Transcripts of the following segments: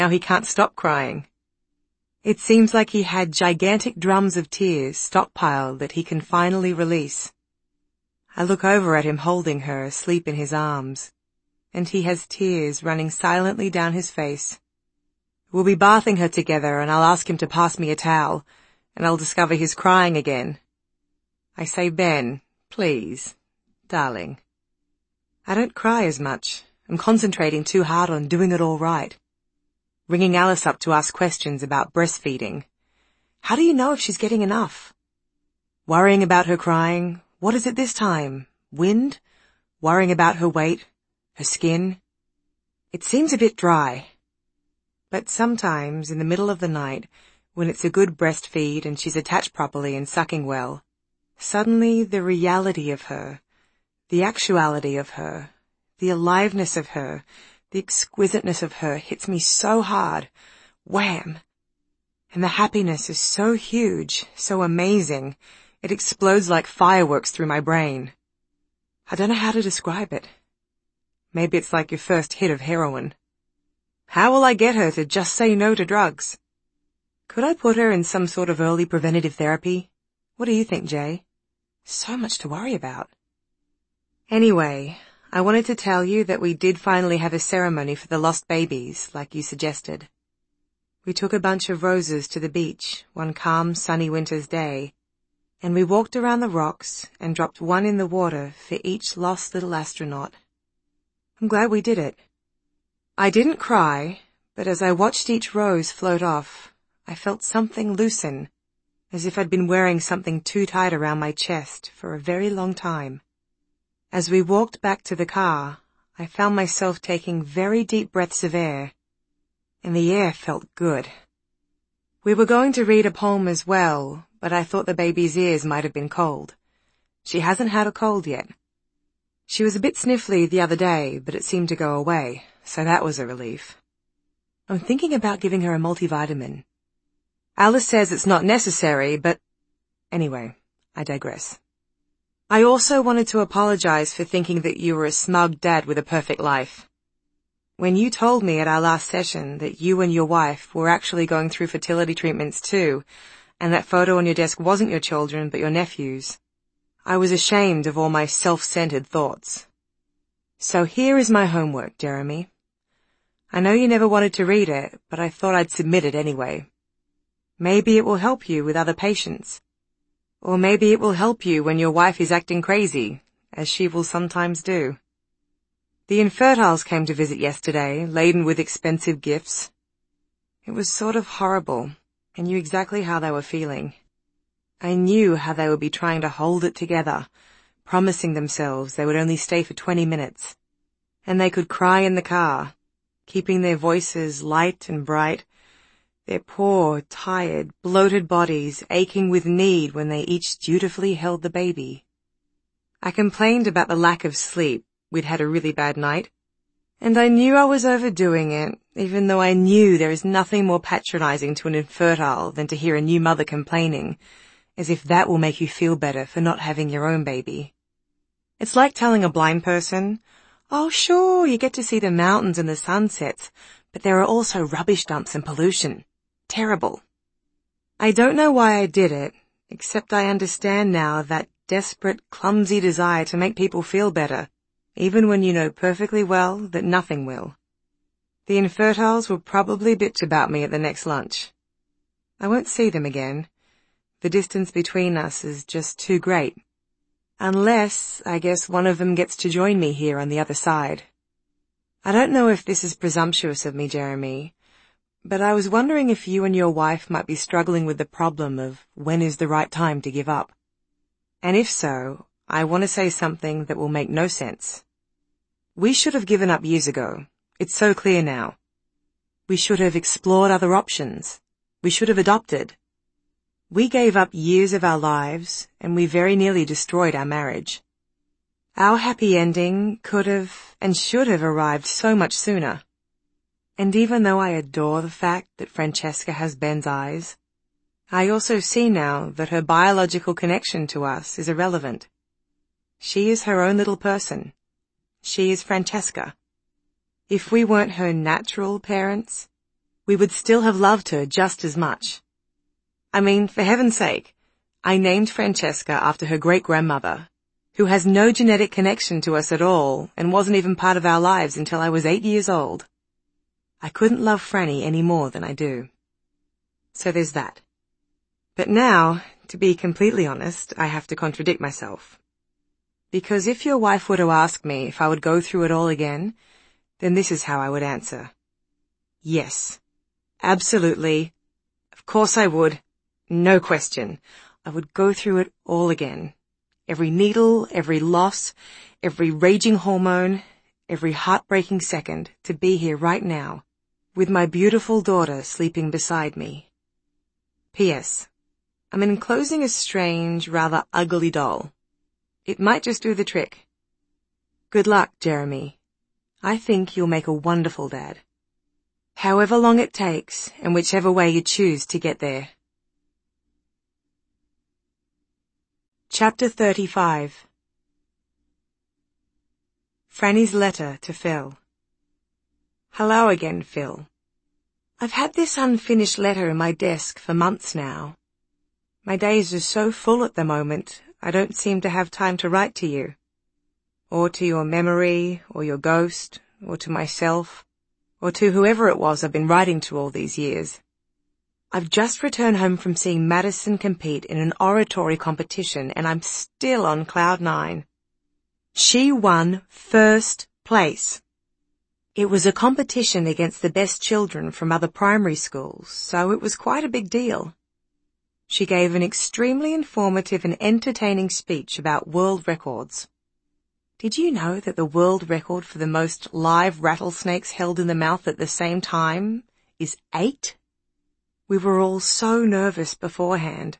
Now he can't stop crying. It seems like he had gigantic drums of tears stockpiled that he can finally release. I look over at him holding her asleep in his arms, and he has tears running silently down his face. We'll be bathing her together, and I'll ask him to pass me a towel, and I'll discover he's crying again. I say, Ben, please, darling. I don't cry as much. I'm concentrating too hard on doing it all right. Ringing Alice up to ask questions about breastfeeding. How do you know if she's getting enough? Worrying about her crying. What is it this time? Wind? Worrying about her weight? Her skin? It seems a bit dry. But sometimes, in the middle of the night, when it's a good breastfeed and she's attached properly and sucking well, suddenly the reality of her, the actuality of her, the aliveness of her, the exquisiteness of her hits me so hard. Wham! And the happiness is so huge, so amazing, it explodes like fireworks through my brain. I don't know how to describe it. Maybe it's like your first hit of heroin. How will I get her to just say no to drugs? Could I put her in some sort of early preventative therapy? What do you think, Jay? So much to worry about. Anyway, I wanted to tell you that we did finally have a ceremony for the lost babies, like you suggested. We took a bunch of roses to the beach one calm, sunny winter's day, and we walked around the rocks and dropped one in the water for each lost little astronaut. I'm glad we did it. I didn't cry, but as I watched each rose float off, I felt something loosen, as if I'd been wearing something too tight around my chest for a very long time. As we walked back to the car, I found myself taking very deep breaths of air, and the air felt good. We were going to read a poem as well, but I thought the baby's ears might have been cold. She hasn't had a cold yet. She was a bit sniffly the other day, but it seemed to go away, so that was a relief. I'm thinking about giving her a multivitamin. Alice says it's not necessary, but anyway, I digress. I also wanted to apologize for thinking that you were a smug dad with a perfect life. When you told me at our last session that you and your wife were actually going through fertility treatments too, and that photo on your desk wasn't your children but your nephews, I was ashamed of all my self-centered thoughts. So here is my homework, Jeremy. I know you never wanted to read it, but I thought I'd submit it anyway. Maybe it will help you with other patients. Or maybe it will help you when your wife is acting crazy, as she will sometimes do. The infertiles came to visit yesterday, laden with expensive gifts. It was sort of horrible. I knew exactly how they were feeling. I knew how they would be trying to hold it together, promising themselves they would only stay for 20 minutes. And they could cry in the car, keeping their voices light and bright, their poor, tired, bloated bodies aching with need when they each dutifully held the baby. I complained about the lack of sleep. We'd had a really bad night, and I knew I was overdoing it, even though I knew there is nothing more patronizing to an infertile than to hear a new mother complaining, as if that will make you feel better for not having your own baby. It's like telling a blind person, oh sure, you get to see the mountains and the sunsets, but there are also rubbish dumps and pollution. Terrible. I don't know why I did it, except I understand now that desperate, clumsy desire to make people feel better, even when you know perfectly well that nothing will. The infertiles will probably bitch about me at the next lunch. I won't see them again. The distance between us is just too great. Unless, I guess, one of them gets to join me here on the other side. I don't know if this is presumptuous of me, Jeremy, but I was wondering if you and your wife might be struggling with the problem of when is the right time to give up. And if so, I want to say something that will make no sense. We should have given up years ago. It's so clear now. We should have explored other options. We should have adopted. We gave up years of our lives, and we very nearly destroyed our marriage. Our happy ending could have and should have arrived so much sooner. And even though I adore the fact that Francesca has Ben's eyes, I also see now that her biological connection to us is irrelevant. She is her own little person. She is Francesca. If we weren't her natural parents, we would still have loved her just as much. I mean, for heaven's sake, I named Francesca after her great-grandmother, who has no genetic connection to us at all and wasn't even part of our lives until I was 8 years old. I couldn't love Franny any more than I do. So there's that. But now, to be completely honest, I have to contradict myself. Because if your wife were to ask me if I would go through it all again, then this is how I would answer. Yes. Absolutely. Of course I would. No question. I would go through it all again. Every needle, every loss, every raging hormone, every heartbreaking second to be here right now, with my beautiful daughter sleeping beside me. P.S. I'm enclosing a strange, rather ugly doll. It might just do the trick. Good luck, Jeremy. I think you'll make a wonderful dad. However long it takes, and whichever way you choose to get there. Chapter 35. Franny's letter to Phil. Hello again, Phil. I've had this unfinished letter in my desk for months now. My days are so full at the moment, I don't seem to have time to write to you, or to your memory, or your ghost, or to myself, or to whoever it was I've been writing to all these years. I've just returned home from seeing Madison compete in an oratory competition, and I'm still on cloud 9. She won first place. It was a competition against the best children from other primary schools, so it was quite a big deal. She gave an extremely informative and entertaining speech about world records. Did you know that the world record for the most live rattlesnakes held in the mouth at the same time is 8? We were all so nervous beforehand.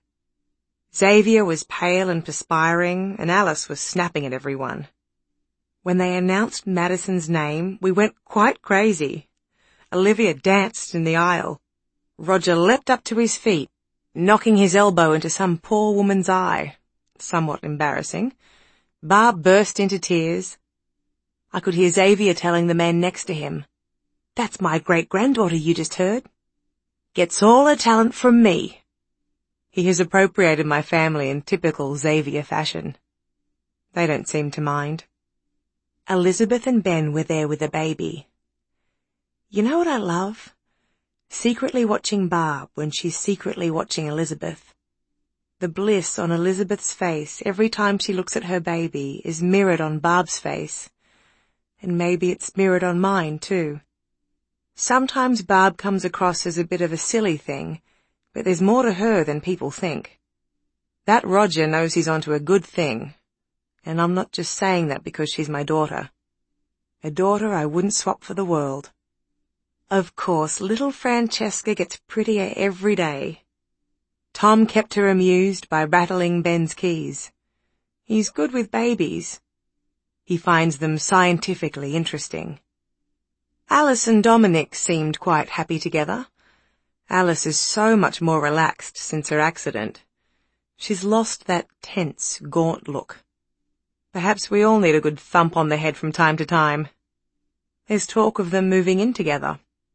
Xavier was pale and perspiring, and Alice was snapping at everyone. When they announced Madison's name, we went quite crazy. Olivia danced in the aisle. Roger leapt up to his feet, knocking his elbow into some poor woman's eye. Somewhat embarrassing. Barb burst into tears. I could hear Xavier telling the man next to him, "That's my great-granddaughter you just heard. Gets all her talent from me." He has appropriated my family in typical Xavier fashion. They don't seem to mind. Elizabeth and Ben were there with the baby. You know what I love? Secretly watching Barb when she's secretly watching Elizabeth. The bliss on Elizabeth's face every time she looks at her baby is mirrored on Barb's face. And maybe it's mirrored on mine, too. Sometimes Barb comes across as a bit of a silly thing, but there's more to her than people think. That Roger knows he's onto a good thing, and I'm not just saying that because she's my daughter. A daughter I wouldn't swap for the world. Of course, little Francesca gets prettier every day. Tom kept her amused by rattling Ben's keys. He's good with babies. He finds them scientifically interesting. Alice and Dominic seemed quite happy together. Alice is so much more relaxed since her accident. She's lost that tense, gaunt look. Perhaps we all need a good thump on the head from time to time. There's talk of them moving in together.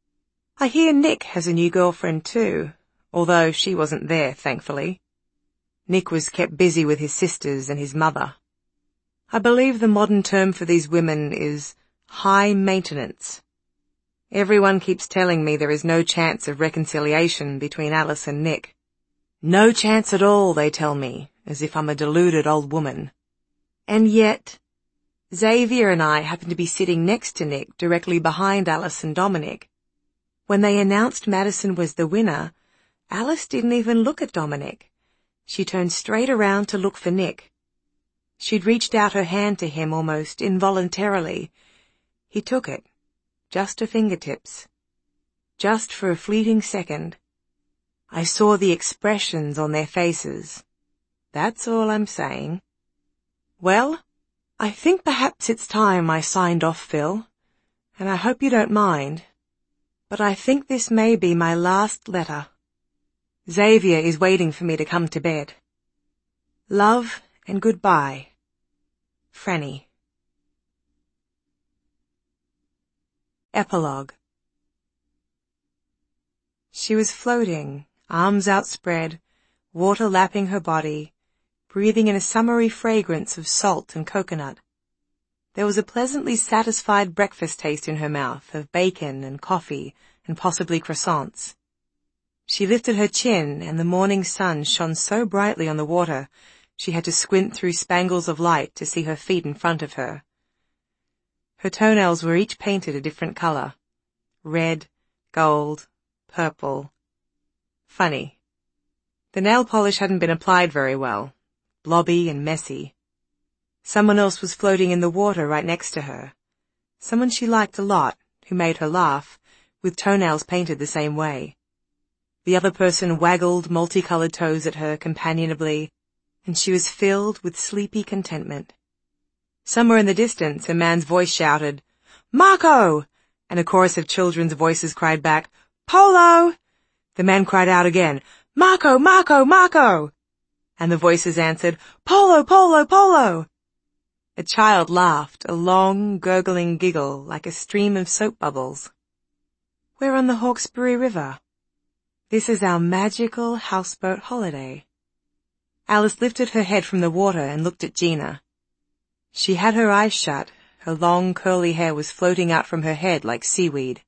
I hear Nick has a new girlfriend too, although she wasn't there, thankfully. Nick was kept busy with his sisters and his mother. I believe the modern term for these women is high maintenance. Everyone keeps telling me there is no chance of reconciliation between Alice and Nick. No chance at all, they tell me, as if I'm a deluded old woman. And yet, Xavier and I happened to be sitting next to Nick directly behind Alice and Dominic. When they announced Madison was the winner, Alice didn't even look at Dominic. She turned straight around to look for Nick. She'd reached out her hand to him almost involuntarily. He took it. Just her fingertips. Just for a fleeting second. I saw the expressions on their faces. That's all I'm saying. Well, I think perhaps it's time I signed off, Phil, and I hope you don't mind, but I think this may be my last letter. Xavier is waiting for me to come to bed. Love and goodbye. Franny. Epilogue. She was floating, arms outspread, water lapping her body, breathing in a summery fragrance of salt and coconut. There was a pleasantly satisfied breakfast taste in her mouth of bacon and coffee and possibly croissants. She lifted her chin and the morning sun shone so brightly on the water she had to squint through spangles of light to see her feet in front of her. Her toenails were each painted a different color. Red, gold, purple. Funny. The nail polish hadn't been applied very well, blobby and messy. Someone else was floating in the water right next to her. Someone she liked a lot, who made her laugh, with toenails painted the same way. The other person waggled multicolored toes at her companionably, and she was filled with sleepy contentment. Somewhere in the distance, a man's voice shouted, "Marco!" and a chorus of children's voices cried back, "Polo!" The man cried out again, "Marco, Marco, Marco!" And the voices answered, "Polo, Polo, Polo!" A child laughed, a long, gurgling giggle like a stream of soap bubbles. "We're on the Hawkesbury River. This is our magical houseboat holiday." Alice lifted her head from the water and looked at Gina. She had her eyes shut. Her long, curly hair was floating out from her head like seaweed.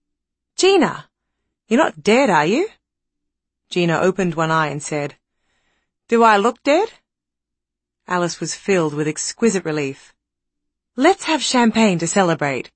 "Gina! You're not dead, are you?" Gina opened one eye and said, "Do I look dead?" Alice was filled with exquisite relief. "Let's have champagne to celebrate."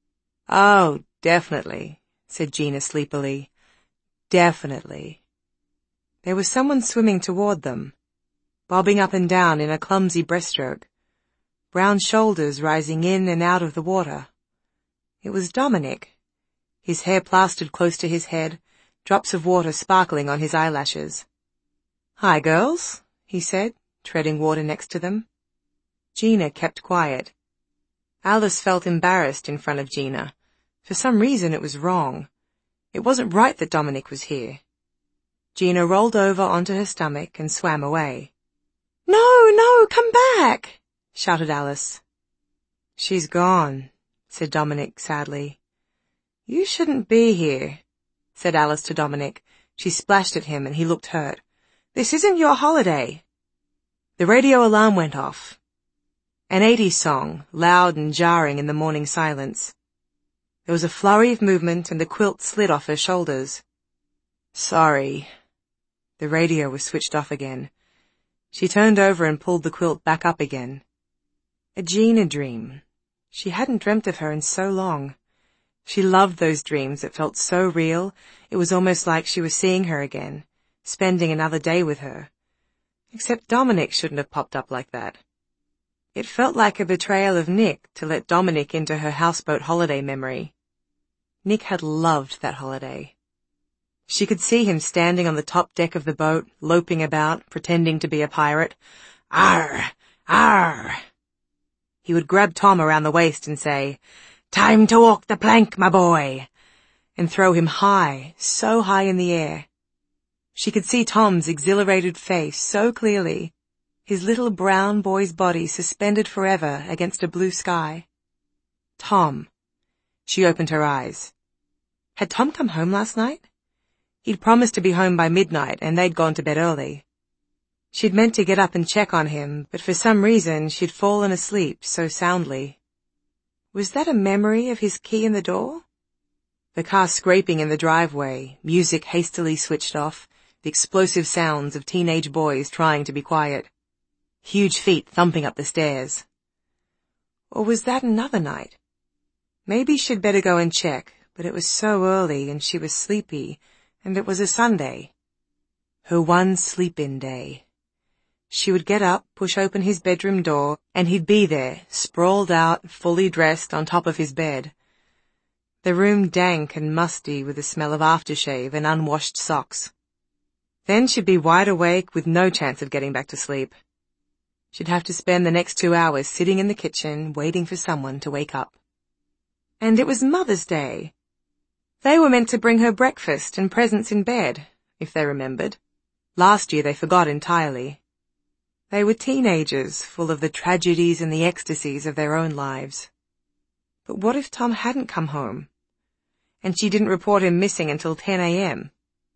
"Oh, definitely," said Gina sleepily. "Definitely." There was someone swimming toward them, bobbing up and down in a clumsy breaststroke, brown shoulders rising in and out of the water. It was Dominic, his hair plastered close to his head, drops of water sparkling on his eyelashes. "Hi, girls," he said, treading water next to them. Gina kept quiet. Alice felt embarrassed in front of Gina. For some reason it was wrong. It wasn't right that Dominic was here. Gina rolled over onto her stomach and swam away. "No, no, come back!" shouted Alice. "She's gone," said Dominic sadly. "You shouldn't be here," said Alice to Dominic. She splashed at him and he looked hurt. "This isn't your holiday." The radio alarm went off. An 80s song, loud and jarring in the morning silence. There was a flurry of movement and the quilt slid off her shoulders. "Sorry." The radio was switched off again. She turned over and pulled the quilt back up again. A Gina dream. She hadn't dreamt of her in so long. She loved those dreams that felt so real, it was almost like she was seeing her again, spending another day with her. Except Dominic shouldn't have popped up like that. It felt like a betrayal of Nick to let Dominic into her houseboat holiday memory. Nick had loved that holiday. She could see him standing on the top deck of the boat, loping about, pretending to be a pirate. "Arr! Arr!" He would grab Tom around the waist and say, "Time to walk the plank, my boy," and throw him high, so high in the air. She could see Tom's exhilarated face so clearly, his little brown boy's body suspended forever against a blue sky. Tom. She opened her eyes. Had Tom come home last night? He'd promised to be home by midnight, and they'd gone to bed early. She'd meant to get up and check on him, but for some reason she'd fallen asleep so soundly. Was that a memory of his key in the door? The car scraping in the driveway, music hastily switched off, the explosive sounds of teenage boys trying to be quiet. Huge feet thumping up the stairs. Or was that another night? Maybe she'd better go and check, but it was so early and she was sleepy, and it was a Sunday. Her one sleep-in day. She would get up, push open his bedroom door, and he'd be there, sprawled out, fully dressed on top of his bed. The room dank and musty with the smell of aftershave and unwashed socks. Then she'd be wide awake with no chance of getting back to sleep. She'd have to spend the next 2 hours sitting in the kitchen waiting for someone to wake up. And it was Mother's Day. They were meant to bring her breakfast and presents in bed, if they remembered. Last year they forgot entirely. They were teenagers, full of the tragedies and the ecstasies of their own lives. But what if Tom hadn't come home? And she didn't report him missing until 10 a.m.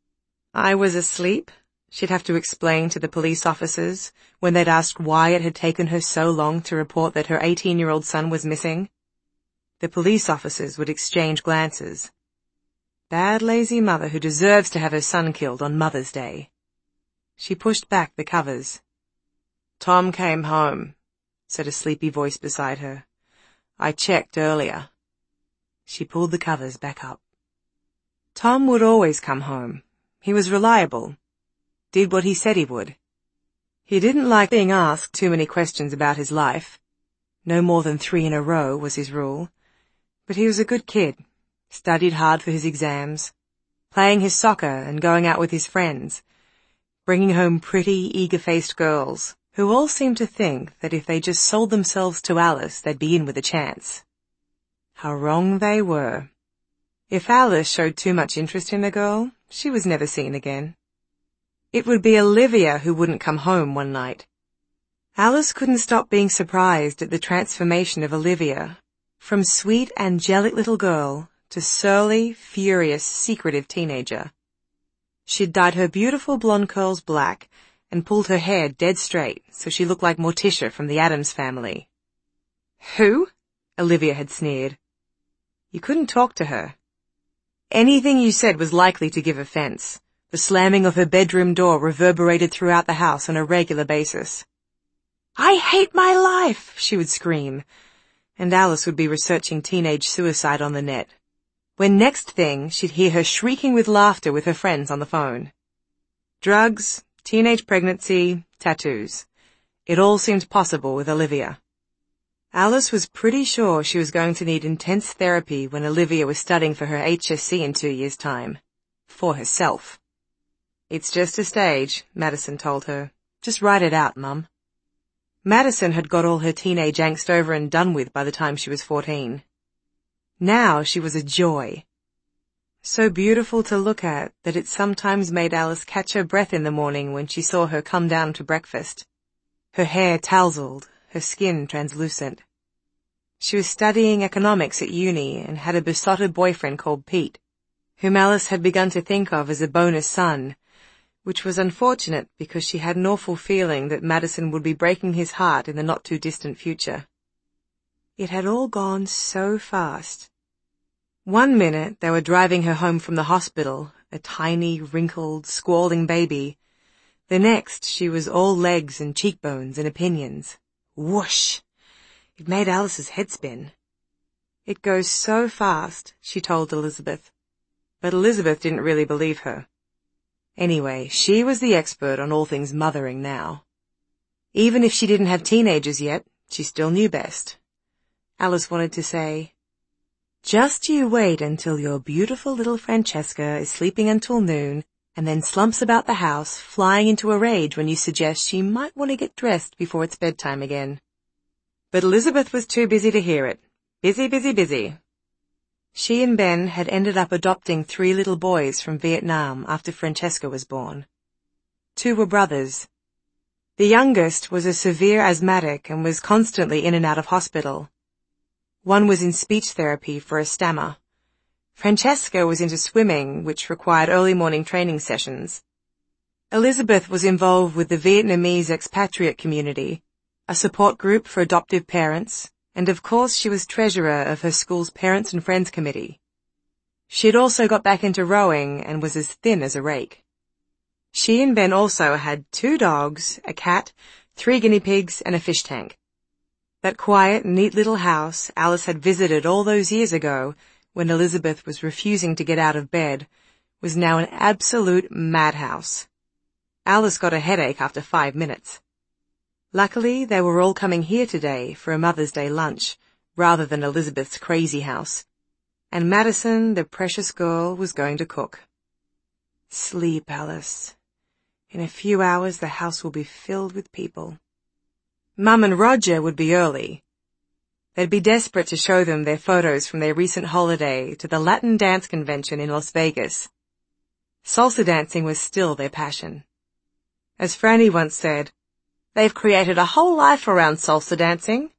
I was asleep, she'd have to explain to the police officers when they'd asked why it had taken her so long to report that her 18-year-old son was missing. The police officers would exchange glances. Bad, lazy mother who deserves to have her son killed on Mother's Day. She pushed back the covers. Tom came home, said a sleepy voice beside her. I checked earlier. She pulled the covers back up. Tom would always come home. He was reliable. Did what he said he would. He didn't like being asked too many questions about his life. No more than 3 in a row was his rule. But he was a good kid. Studied hard for his exams, playing his soccer and going out with his friends, bringing home pretty, eager-faced girls who all seemed to think that if they just sold themselves to Alice, they'd be in with a chance. How wrong they were. If Alice showed too much interest in a girl, she was never seen again. It would be Olivia who wouldn't come home one night. Alice couldn't stop being surprised at the transformation of Olivia, from sweet, angelic little girl to surly, furious, secretive teenager. She'd dyed her beautiful blonde curls black and pulled her hair dead straight so she looked like Morticia from the Addams Family. Who? Olivia had sneered. You couldn't talk to her. Anything you said was likely to give offense. The slamming of her bedroom door reverberated throughout the house on a regular basis. I hate my life, she would scream, and Alice would be researching teenage suicide on the net, when next thing she'd hear her shrieking with laughter with her friends on the phone. Drugs, teenage pregnancy, tattoos. It all seemed possible with Olivia. Alice was pretty sure she was going to need intense therapy when Olivia was studying for her HSC in 2 years' time. For herself. It's just a stage, Madison told her. Just write it out, Mum. Madison had got all her teenage angst over and done with by the time she was 14. Now she was a joy. So beautiful to look at that it sometimes made Alice catch her breath in the morning when she saw her come down to breakfast. Her hair tousled, her skin translucent. She was studying economics at uni and had a besotted boyfriend called Pete, whom Alice had begun to think of as a bonus son, which was unfortunate because she had an awful feeling that Madison would be breaking his heart in the not-too-distant future. It had all gone so fast. 1 minute they were driving her home from the hospital, a tiny, wrinkled, squalling baby. The next she was all legs and cheekbones and opinions. Whoosh! It made Alice's head spin. It goes so fast, she told Elizabeth. But Elizabeth didn't really believe her. Anyway, she was the expert on all things mothering now. Even if she didn't have teenagers yet, she still knew best. Alice wanted to say, just you wait until your beautiful little Francesca is sleeping until noon and then slumps about the house, flying into a rage when you suggest she might want to get dressed before it's bedtime again. But Elizabeth was too busy to hear it. Busy, busy, busy. She and Ben had ended up adopting 3 little boys from Vietnam after Francesca was born. 2 were brothers. The youngest was a severe asthmatic and was constantly in and out of hospital. 1 was in speech therapy for a stammer. Francesca was into swimming, which required early morning training sessions. Elizabeth was involved with the Vietnamese expatriate community, a support group for adoptive parents, and of course she was treasurer of her school's Parents and Friends Committee. She'd also got back into rowing and was as thin as a rake. She and Ben also had 2 dogs, a cat, 3 guinea pigs, and a fish tank. That quiet, neat little house Alice had visited all those years ago, when Elizabeth was refusing to get out of bed, was now an absolute madhouse. Alice got a headache after 5 minutes. Luckily, they were all coming here today for a Mother's Day lunch, rather than Elizabeth's crazy house. And Madison, the precious girl, was going to cook. Sleep, Alice. In a few hours, the house will be filled with people. Mum and Roger would be early. They'd be desperate to show them their photos from their recent holiday to the Latin dance convention in Las Vegas. Salsa dancing was still their passion. As Franny once said, they've created a whole life around salsa dancing.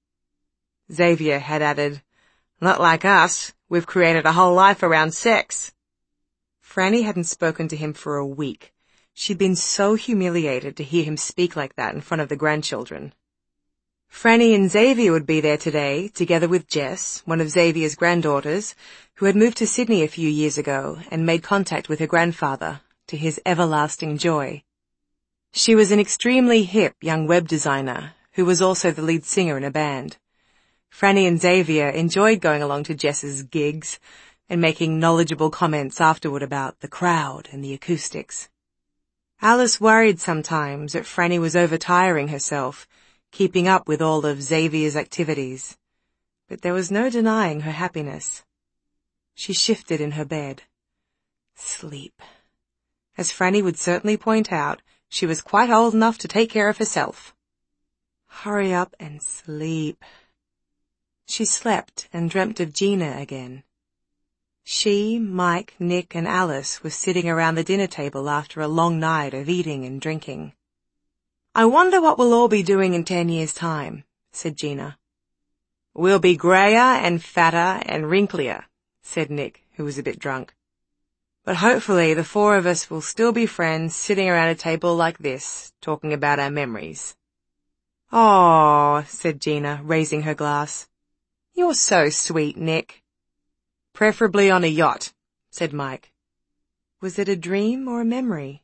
Xavier had added, not like us, we've created a whole life around sex. Franny hadn't spoken to him for a week. She'd been so humiliated to hear him speak like that in front of the grandchildren. Franny and Xavier would be there today, together with Jess, one of Xavier's granddaughters, who had moved to Sydney a few years ago and made contact with her grandfather, to his everlasting joy. She was an extremely hip young web designer, who was also the lead singer in a band. Franny and Xavier enjoyed going along to Jess's gigs and making knowledgeable comments afterward about the crowd and the acoustics. Alice worried sometimes that Franny was overtiring herself, keeping up with all of Xavier's activities, but there was no denying her happiness. She shifted in her bed. Sleep. As Franny would certainly point out, she was quite old enough to take care of herself. Hurry up and sleep. She slept and dreamt of Gina again. She, Mike, Nick, and Alice were sitting around the dinner table after a long night of eating and drinking. "I wonder what we'll all be doing in 10 years' time," said Gina. "We'll be greyer and fatter and wrinklier," said Nick, who was a bit drunk. "But hopefully the four of us will still be friends sitting around a table like this, talking about our memories." "Aw," said Gina, raising her glass. "You're so sweet, Nick." "Preferably on a yacht," said Mike. Was it a dream or a memory?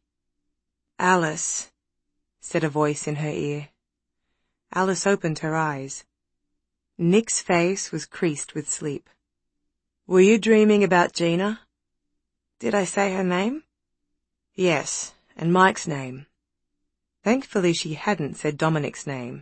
"Alice," said a voice in her ear. Alice opened her eyes. Nick's face was creased with sleep. "Were you dreaming about Gina?" "Did I say her name?" "Yes, and Mike's name." Thankfully she hadn't said Dominic's name.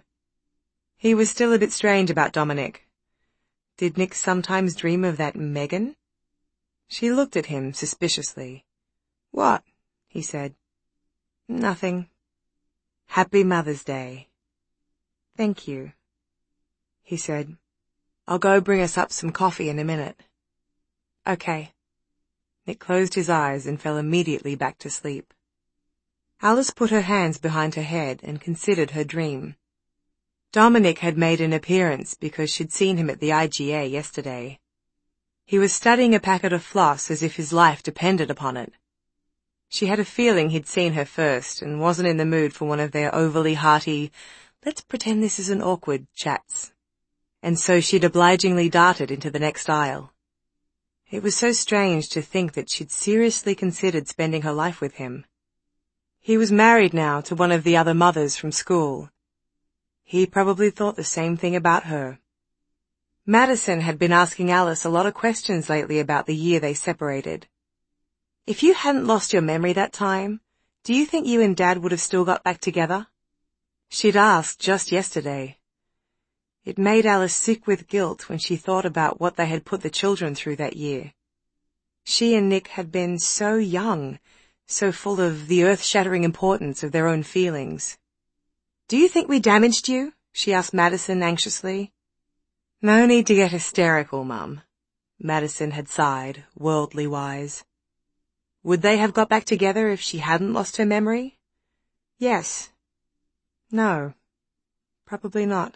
He was still a bit strange about Dominic. Did Nick sometimes dream of that Megan? She looked at him suspiciously. "What?" he said. "Nothing." "Happy Mother's Day." "Thank you," he said. "I'll go bring us up some coffee in a minute." "Okay." Nick closed his eyes and fell immediately back to sleep. Alice put her hands behind her head and considered her dream. Dominic had made an appearance because she'd seen him at the IGA yesterday. He was studying a packet of floss as if his life depended upon it. She had a feeling he'd seen her first and wasn't in the mood for one of their overly hearty, "let's pretend this isn't awkward" chats. And so she'd obligingly darted into the next aisle. It was so strange to think that she'd seriously considered spending her life with him. He was married now to one of the other mothers from school. He probably thought the same thing about her. Madison had been asking Alice a lot of questions lately about the year they separated. "If you hadn't lost your memory that time, do you think you and Dad would have still got back together?" She'd asked just yesterday. It made Alice sick with guilt when she thought about what they had put the children through that year. She and Nick had been so young, so full of the earth-shattering importance of their own feelings. "Do you think we damaged you?" she asked Madison anxiously. "No need to get hysterical, Mum," Madison had sighed, worldly wise. Would they have got back together if she hadn't lost her memory? Yes. No. Probably not.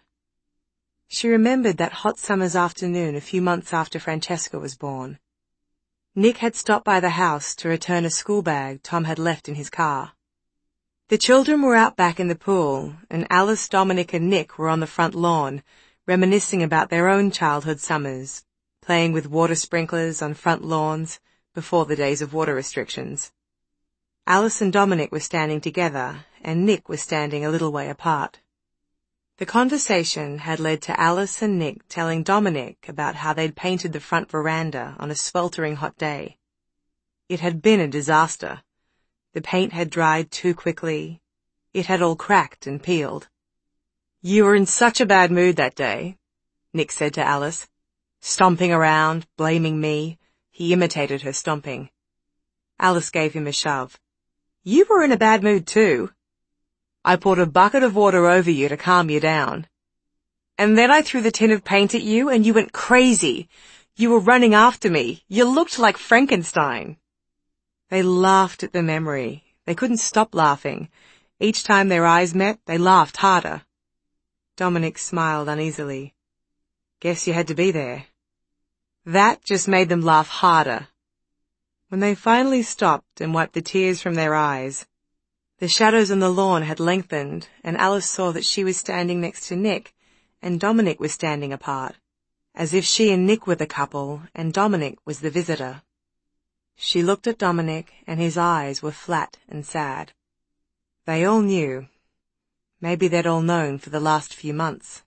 She remembered that hot summer's afternoon a few months after Francesca was born. Nick had stopped by the house to return a school bag Tom had left in his car. The children were out back in the pool, and Alice, Dominic, and Nick were on the front lawn, reminiscing about their own childhood summers, playing with water sprinklers on front lawns before the days of water restrictions. Alice and Dominic were standing together, and Nick was standing a little way apart. The conversation had led to Alice and Nick telling Dominic about how they'd painted the front veranda on a sweltering hot day. It had been a disaster. The paint had dried too quickly. It had all cracked and peeled. "You were in such a bad mood that day," Nick said to Alice. "Stomping around, blaming me." He imitated her stomping. Alice gave him a shove. "You were in a bad mood too. I poured a bucket of water over you to calm you down. And then I threw the tin of paint at you and you went crazy. You were running after me. You looked like Frankenstein." They laughed at the memory. They couldn't stop laughing. Each time their eyes met, they laughed harder. Dominic smiled uneasily. "Guess you had to be there." That just made them laugh harder. When they finally stopped and wiped the tears from their eyes, the shadows on the lawn had lengthened, and Alice saw that she was standing next to Nick, and Dominic was standing apart, as if she and Nick were the couple, and Dominic was the visitor. She looked at Dominic, and his eyes were flat and sad. They all knew. Maybe they'd all known for the last few months.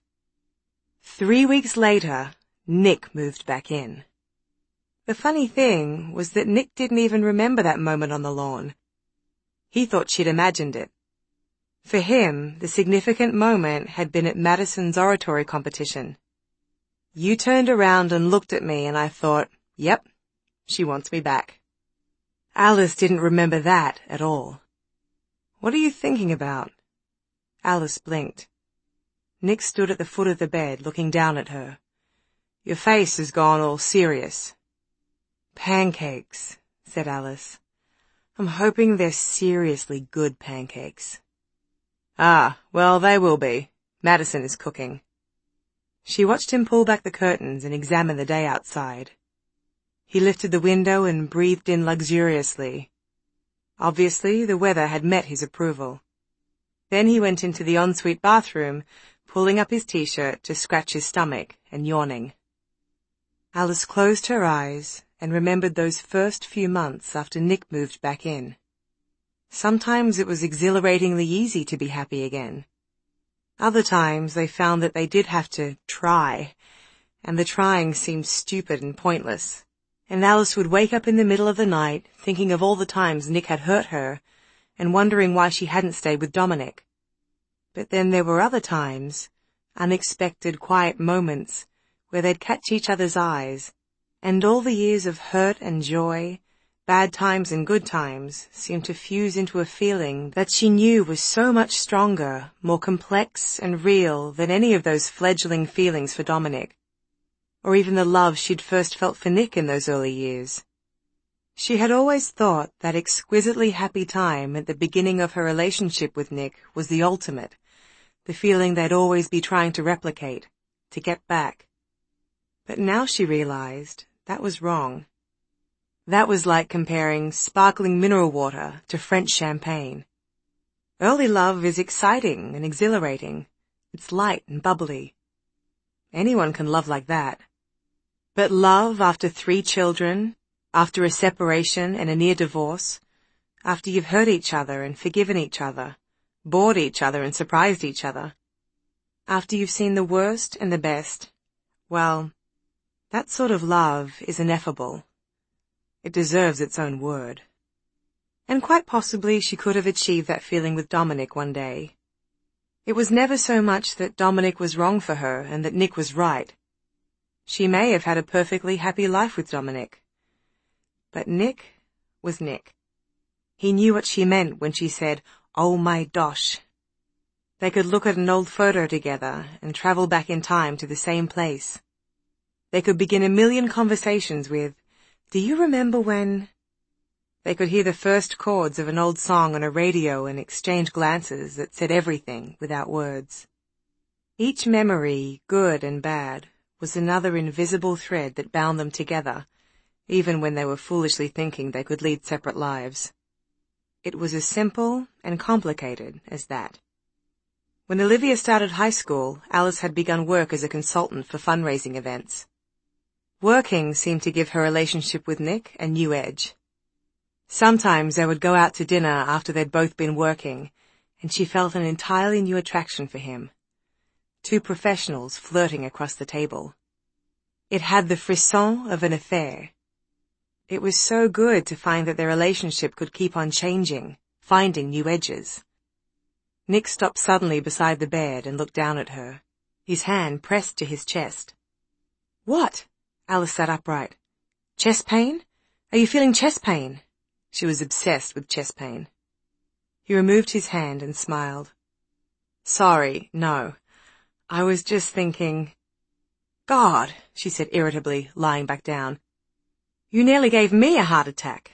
3 weeks later, Nick moved back in. The funny thing was that Nick didn't even remember that moment on the lawn. He thought she'd imagined it. For him, the significant moment had been at Madison's oratory competition. You turned around and looked at me, and I thought, yep, she wants me back. Alice didn't remember that at all. What are you thinking about? Alice blinked. Nick stood at the foot of the bed, looking down at her. Your face has gone all serious. Pancakes, said Alice. I'm hoping they're seriously good pancakes. Ah, well, they will be. Madison is cooking. She watched him pull back the curtains and examine the day outside. He lifted the window and breathed in luxuriously. Obviously, the weather had met his approval. Then he went into the ensuite bathroom, pulling up his t-shirt to scratch his stomach and yawning. Alice closed her eyes and remembered those first few months after Nick moved back in. Sometimes it was exhilaratingly easy to be happy again. Other times they found that they did have to try, and the trying seemed stupid and pointless. And Alice would wake up in the middle of the night thinking of all the times Nick had hurt her and wondering why she hadn't stayed with Dominic. But then there were other times, unexpected quiet moments, where they'd catch each other's eyes, and all the years of hurt and joy, bad times and good times, seemed to fuse into a feeling that she knew was so much stronger, more complex and real than any of those fledgling feelings for Dominic, or even the love she'd first felt for Nick in those early years. She had always thought that exquisitely happy time at the beginning of her relationship with Nick was the ultimate, the feeling they'd always be trying to replicate, to get back. But now she realized that was wrong. That was like comparing sparkling mineral water to French champagne. Early love is exciting and exhilarating. It's light and bubbly. Anyone can love like that. But love after 3 children, after a separation and a near divorce, after you've hurt each other and forgiven each other, bored each other and surprised each other, after you've seen the worst and the best, well, that sort of love is ineffable. It deserves its own word. And quite possibly she could have achieved that feeling with Dominic one day. It was never so much that Dominic was wrong for her and that Nick was right. She may have had a perfectly happy life with Dominic. But Nick was Nick. He knew what she meant when she said, "Oh my dosh." They could look at an old photo together and travel back in time to the same place. They could begin a million conversations with, "Do you remember when?" They could hear the first chords of an old song on a radio and exchange glances that said everything without words. Each memory, good and bad, was another invisible thread that bound them together, even when they were foolishly thinking they could lead separate lives. It was as simple and complicated as that. When Olivia started high school, Alice had begun work as a consultant for fundraising events. Working seemed to give her relationship with Nick a new edge. Sometimes they would go out to dinner after they'd both been working, and she felt an entirely new attraction for him. 2 professionals flirting across the table. It had the frisson of an affair. It was so good to find that their relationship could keep on changing, finding new edges. Nick stopped suddenly beside the bed and looked down at her, his hand pressed to his chest. "What?" Alice sat upright. "Chest pain? Are you feeling chest pain?" She was obsessed with chest pain. He removed his hand and smiled. "Sorry, no. I was just thinking—" "God," she said irritably, lying back down. "You nearly gave me a heart attack."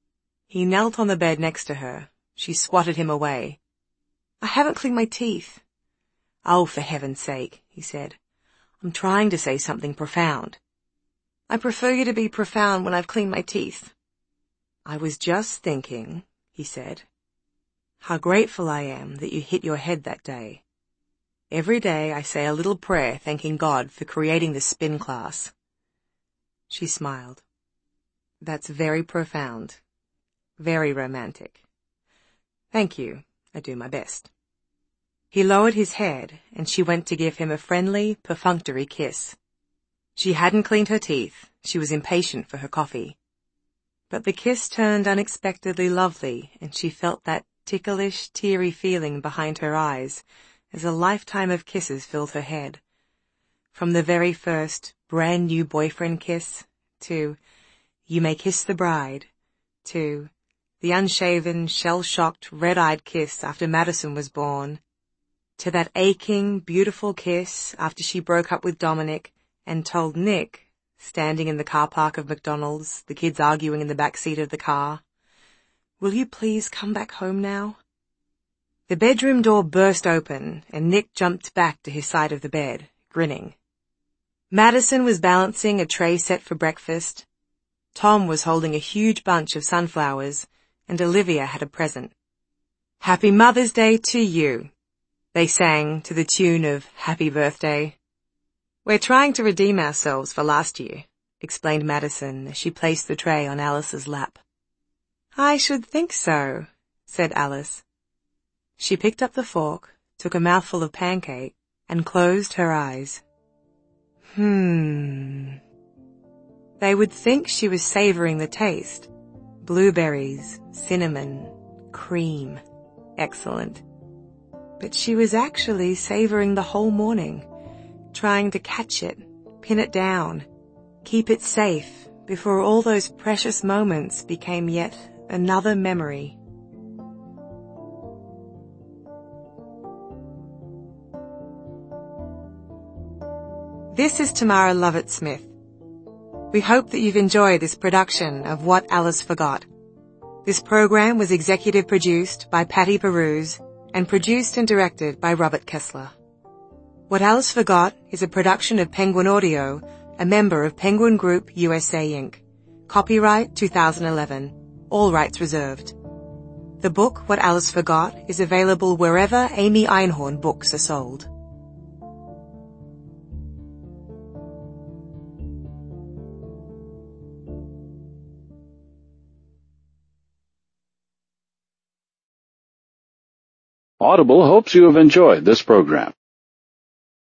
He knelt on the bed next to her. She swatted him away. "I haven't cleaned my teeth." "Oh, for heaven's sake," he said. "I'm trying to say something profound." "I prefer you to be profound when I've cleaned my teeth." "I was just thinking," he said, "how grateful I am that you hit your head that day. Every day I say a little prayer thanking God for creating the spin class." She smiled. "That's very profound. Very romantic. Thank you. I do my best." He lowered his head, and she went to give him a friendly, perfunctory kiss. She hadn't cleaned her teeth. She was impatient for her coffee. But the kiss turned unexpectedly lovely, and she felt that ticklish, teary feeling behind her eyes as a lifetime of kisses filled her head. From the very first brand-new boyfriend kiss, to "You may kiss the bride," to the unshaven, shell-shocked, red-eyed kiss after Madison was born, to that aching, beautiful kiss after she broke up with Dominic and told Nick, standing in the car park of McDonald's, the kids arguing in the back seat of the car, "Will you please come back home now?" The bedroom door burst open, and Nick jumped back to his side of the bed, grinning. Madison was balancing a tray set for breakfast. Tom was holding a huge bunch of sunflowers, and Olivia had a present. "Happy Mother's Day to you," they sang to the tune of Happy Birthday. "We're trying to redeem ourselves for last year," explained Madison as she placed the tray on Alice's lap. "I should think so," said Alice. She picked up the fork, took a mouthful of pancake, and closed her eyes. They would think she was savoring the taste. Blueberries, cinnamon, cream. Excellent. But she was actually savoring the whole morning, trying to catch it, pin it down, keep it safe before all those precious moments became yet another memory. This is Tamara Lovett-Smith. We hope that you've enjoyed this production of What Alice Forgot. This program was executive produced by Patty Peruse and produced and directed by Robert Kessler. What Alice Forgot is a production of Penguin Audio, a member of Penguin Group USA Inc. Copyright 2011. All rights reserved. The book What Alice Forgot is available wherever Amy Einhorn books are sold. Audible hopes you have enjoyed this program.